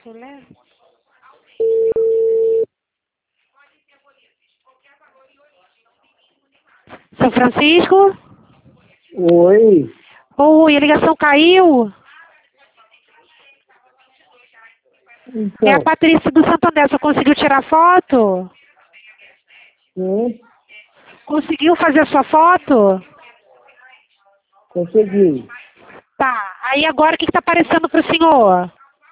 Né? São Francisco? Oi. Oi, a ligação caiu? Então, É a Patrícia do Santander. Você conseguiu tirar foto? sim, Conseguiu fazer a sua foto? consegui. Tá. Aí agora o que está aparecendo para o senhor?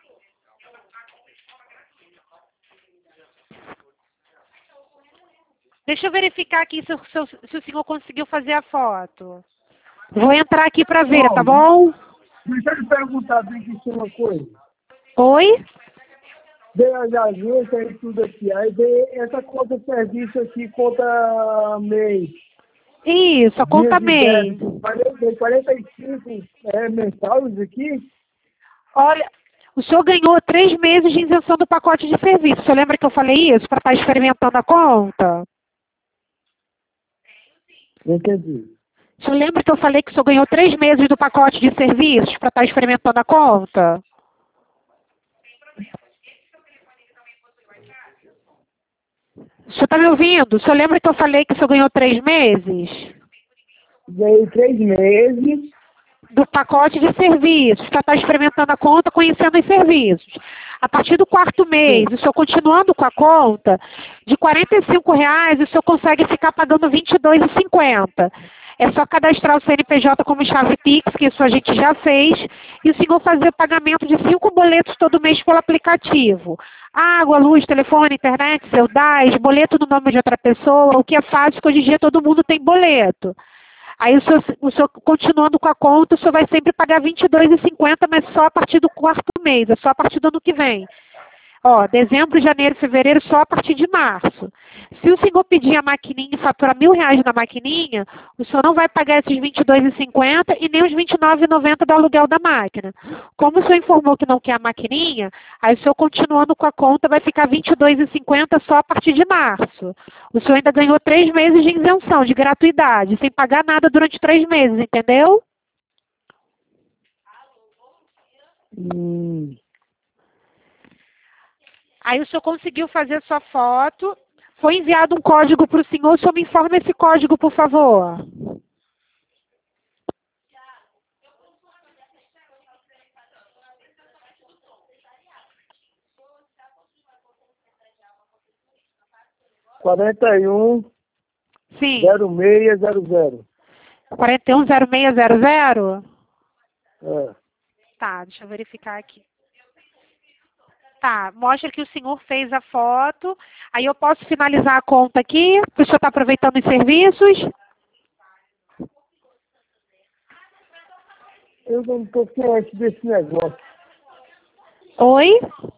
Deixa eu verificar aqui se o senhor conseguiu fazer a foto. Vou entrar aqui para ver, tá bom? Deixa eu lhe perguntar bem que uma coisa. Oi? Veio as agências e tudo aqui. Aí veio essa conta de serviço aqui, conta mês. Isso, a conta Dias de MEI. débito. 45 mensal isso aqui. Olha, o senhor ganhou 3 meses de isenção do pacote de serviço. O senhor lembra que eu falei isso para estar experimentando a conta? Não entendi. O senhor lembra que eu falei que o senhor ganhou 3 meses do pacote de serviços para estar experimentando a conta? O senhor está me ouvindo? O senhor lembra que eu falei que o senhor ganhou 3 meses? Ganhei 3 meses. Do pacote de serviços, para estar experimentando a conta, conhecendo os serviços. A partir do 4º mês, o senhor continuando com a conta, de R$ 45,00, o senhor consegue ficar pagando R$ 22,50. É só cadastrar o CNPJ como chave Pix, que isso a gente já fez, e o senhor fazer o pagamento de 5 boletos todo mês pelo aplicativo. Água, luz, telefone, internet, seu DAS, boleto no nome de outra pessoa, o que é fácil, que hoje em dia todo mundo tem boleto. Aí o senhor continuando com a conta, o senhor vai sempre pagar R$ 22,50, mas só a partir do 4º mês, é só a partir do ano que vem. Ó, dezembro, janeiro, fevereiro, só a partir de março. Se o senhor pedir a maquininha e faturar R$ 1.000 na maquininha, o senhor não vai pagar esses R$ 22,50 e nem os R$ 29,90 do aluguel da máquina. Como o senhor informou que não quer a maquininha, aí o senhor continuando com a conta vai ficar R$ 22,50 só a partir de março. O senhor ainda ganhou 3 meses de isenção, de gratuidade, sem pagar nada durante 3 meses, entendeu? Aí o senhor conseguiu fazer sua foto, foi enviado um código para o senhor me informa esse código, por favor. Sim. 410600. 410600? É. Tá, deixa eu verificar aqui. Tá, mostra que o senhor fez a foto. Aí eu posso finalizar a conta aqui, o senhor está aproveitando os serviços? Eu não estou ciente desse negócio. Oi?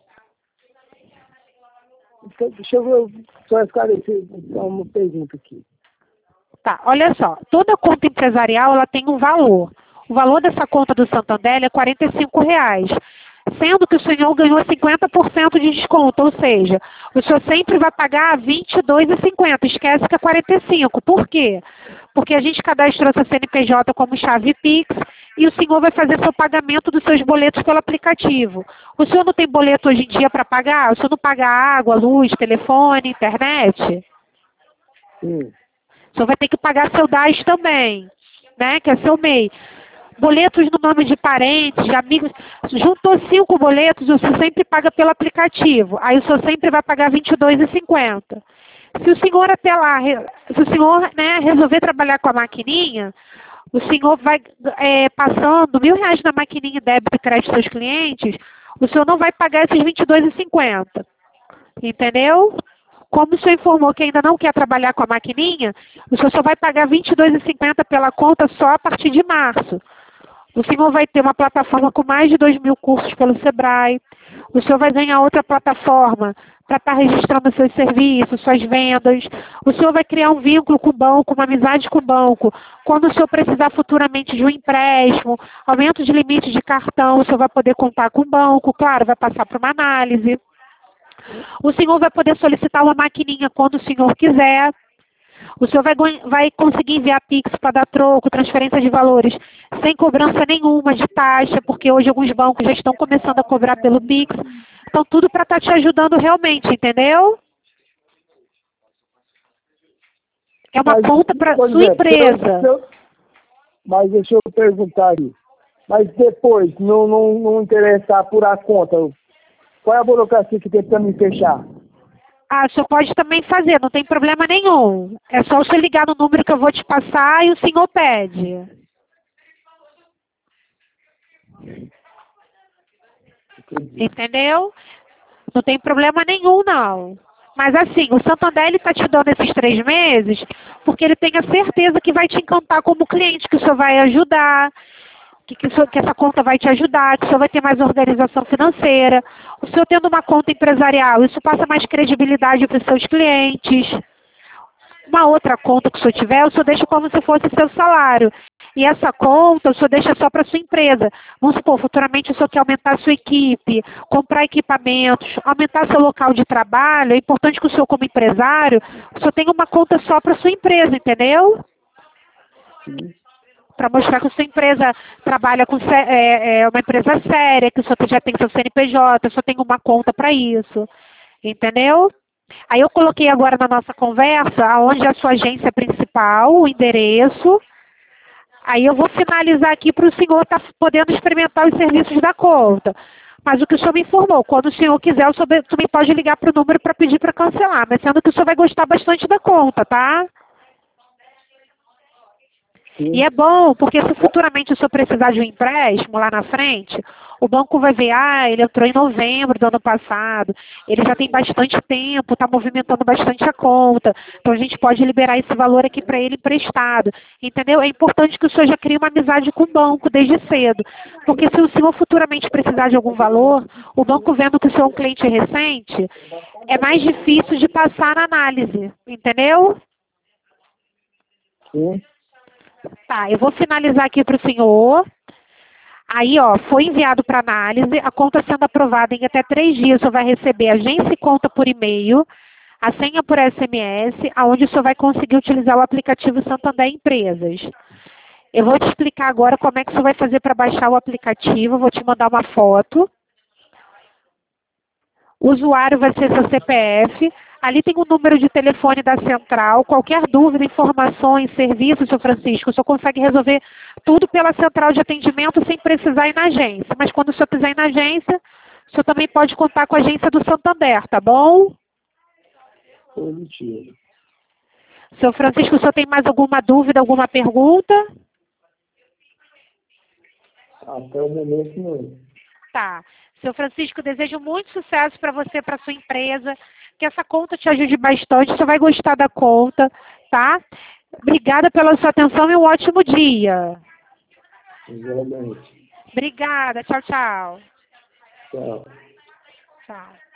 Deixa eu só esclarecer uma pergunta aqui. Tá, olha só. Toda conta empresarial, ela tem um valor. O valor dessa conta do Santander é R$ 45,00. Sendo que o senhor ganhou 50% de desconto, ou seja, o senhor sempre vai pagar R$ 22,50, esquece que é 45. Por quê? Porque a gente cadastrou essa CNPJ como chave Pix e o senhor vai fazer seu pagamento dos seus boletos pelo aplicativo. O senhor não tem boleto hoje em dia para pagar? O senhor não paga água, luz, telefone, internet? Sim. O senhor vai ter que pagar seu DAS também, né? Que é seu MEI. Boletos no nome de parentes, de amigos. Juntou 5 boletos, o senhor sempre paga pelo aplicativo. Aí o senhor sempre vai pagar R$ 22,50. Se o senhor até lá, se o senhor, né, resolver trabalhar com a maquininha, o senhor vai passando R$ 1.000 na maquininha débito e crédito aos clientes, o senhor não vai pagar esses R$ 22,50. Entendeu? Como o senhor informou que ainda não quer trabalhar com a maquininha, o senhor só vai pagar R$ 22,50 pela conta só a partir de março. O senhor vai ter uma plataforma com mais de 2.000 cursos pelo Sebrae. O senhor vai ganhar outra plataforma para estar registrando seus serviços, suas vendas. O senhor vai criar um vínculo com o banco, uma amizade com o banco. Quando o senhor precisar futuramente de um empréstimo, aumento de limite de cartão, o senhor vai poder contar com o banco. Claro, vai passar por uma análise. O senhor vai poder solicitar uma maquininha quando o senhor quiser. O senhor vai conseguir enviar Pix para dar troco, transferência de valores, sem cobrança nenhuma de taxa, porque hoje alguns bancos já estão começando a cobrar pelo Pix. Então, tudo para estar te ajudando realmente, entendeu? É uma conta para sua empresa. Mas deixa eu perguntar aqui. Mas depois, não interessar apurar a conta, qual é a burocracia que tem para me fechar? Ah, o senhor pode também fazer, não tem problema nenhum. É só você ligar no número que eu vou te passar e o senhor pede. Entendeu? Não tem problema nenhum, não. Mas assim, o Santander está te dando esses 3 meses porque ele tem a certeza que vai te encantar como cliente, que o senhor vai ajudar, que essa conta vai te ajudar, que o senhor vai ter mais organização financeira. O senhor tendo uma conta empresarial, isso passa mais credibilidade para os seus clientes. Uma outra conta que o senhor tiver, o senhor deixa como se fosse seu salário. E essa conta o senhor deixa só para sua empresa. Vamos supor, futuramente o senhor quer aumentar a sua equipe, comprar equipamentos, aumentar seu local de trabalho. É importante que o senhor, como empresário, o senhor tenha uma conta só para sua empresa, entendeu? Sim. Para mostrar que a sua empresa trabalha com uma empresa séria, que o senhor já tem seu CNPJ, o senhor tem uma conta para isso. Entendeu? Aí eu coloquei agora na nossa conversa aonde é a sua agência principal, o endereço. Aí eu vou finalizar aqui para o senhor estar podendo experimentar os serviços da conta. Mas o que o senhor me informou, quando o senhor quiser, o senhor também pode ligar para o número para pedir para cancelar. Mas sendo que o senhor vai gostar bastante da conta, tá? Sim. E é bom, porque se futuramente o senhor precisar de um empréstimo lá na frente, o banco vai ver, ele entrou em novembro do ano passado, ele já tem bastante tempo, está movimentando bastante a conta, então a gente pode liberar esse valor aqui para ele emprestado, entendeu? É importante que o senhor já crie uma amizade com o banco desde cedo, porque se o senhor futuramente precisar de algum valor, o banco vendo que o senhor é um cliente recente, é mais difícil de passar na análise, entendeu? Sim. Tá, eu vou finalizar aqui para o senhor. Aí, foi enviado para análise, a conta sendo aprovada em até 3 dias, o senhor vai receber a agência e conta por e-mail, a senha por SMS, aonde o senhor vai conseguir utilizar o aplicativo Santander Empresas. Eu vou te explicar agora como é que o senhor vai fazer para baixar o aplicativo, vou te mandar uma foto. O usuário vai ser seu CPF. Ali tem o número de telefone da central. Qualquer dúvida, informações, serviços, seu Francisco, o senhor consegue resolver tudo pela central de atendimento sem precisar ir na agência. Mas quando o senhor quiser ir na agência, o senhor também pode contar com a agência do Santander, tá bom? Positivo. Seu Francisco, o senhor tem mais alguma dúvida, alguma pergunta? Até o momento não. Tá. Seu Francisco, desejo muito sucesso para você, para sua empresa, que essa conta te ajude bastante, você vai gostar da conta, tá? Obrigada pela sua atenção e um ótimo dia. Igualmente. Obrigada, tchau, tchau. Tchau. Tchau.